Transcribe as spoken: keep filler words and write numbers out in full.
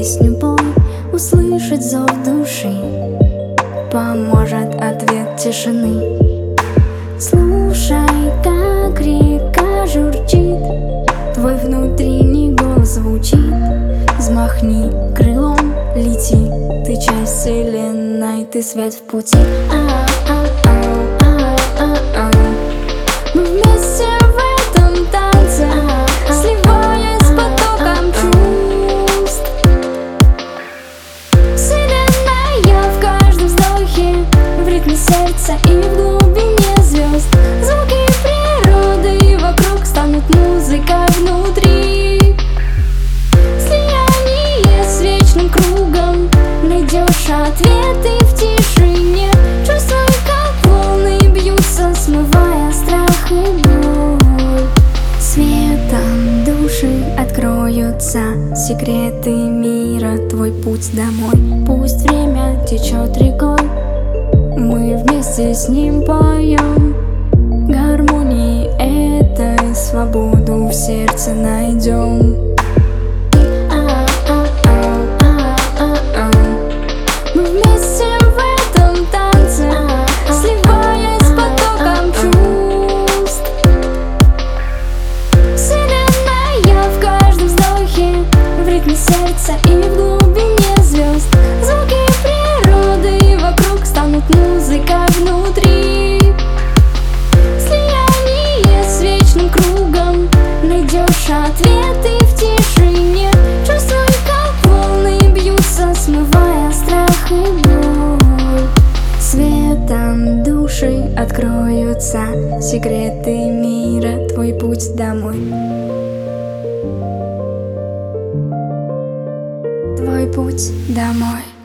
песню пой, услышать зов души поможет ответ тишины. Слушай, как река журчит, твой внутренний голос звучит. Взмахни крылом, лети, ты часть вселенной, ты свет в пути. А-а-а-а-а-а-а. Мы вместе в этом танце, сливаясь с потоком чувств. Вселенная в каждом вздохе, в ритме сердца и в глубине звезд. Звуки природы вокруг станут музыкой внутри. Слияние с вечным кругом, найдешь ответы в тишине. Чувствуй, как волны бьются, смывая страх и боль. Светом души откроются секреты мира, твой путь домой. Пусть время течет рекой, мы вместе с ним поем. Гармонии этой свободу в сердце найдем. Мы вместе в этом танце, сливаясь с потоком чувств. Вселенная в каждом вздохе, в ритме сердца и в глубине звезд. Звуки природы вокруг станут музыкой внутри. Слияние с вечным кругом, найдешь ответы в тишине. Чувствуй, как волны бьются, смывая страх и боль. Светом души откроются секреты мира, твой путь домой. Твой путь домой.